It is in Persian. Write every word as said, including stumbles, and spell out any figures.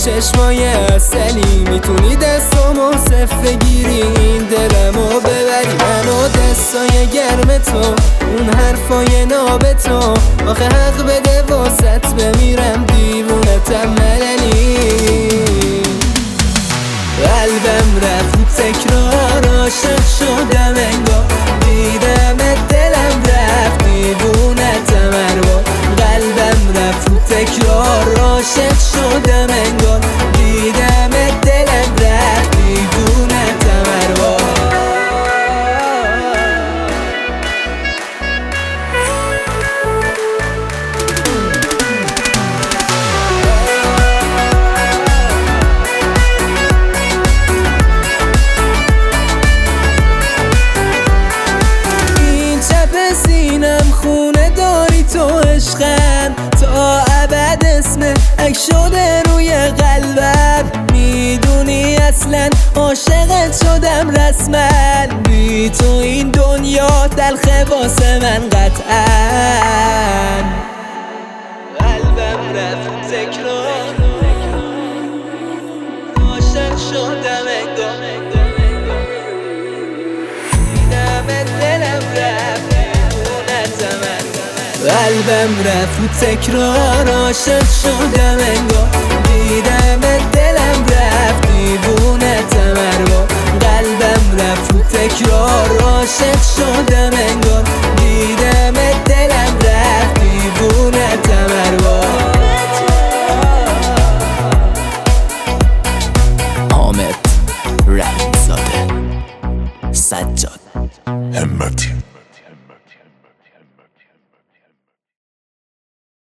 چشمای اصلی میتونی دستامو صف بگیری، این دلمو ببری، منو دستای گرم تو، اون حرفای ناب تو، آخه حق بده واسط بمیرم دیوونتم مللی. قلبم رفت تکرار، عاشق شدم انگار، دیدمت دلم رفت دیوونتم ارباب. قلبم رفت تکرار، عاشق شدم انگار، دیدمت دلم رفت دیوونتم ارباب. سینم خونه داری تو عشقم، تا ابد اسم اک شده روی قلبم. میدونی اصلا عاشقت شدم رسما، بی تو این دنیا تلخه واسه من قطعا. قلبم رفت تکرار، عاشق شدم انگار، دیدمت دلم رفت. قلبم رفت تکرار، عاشق شدم انگار، دیدمت دلم رفت دیوونتم ارباب. قلبم رفت تکرار، عاشق شدم انگار، دیدمت دلم رفت دیوونتم ارباب. حامد رحیم زاده، سجاد همتی.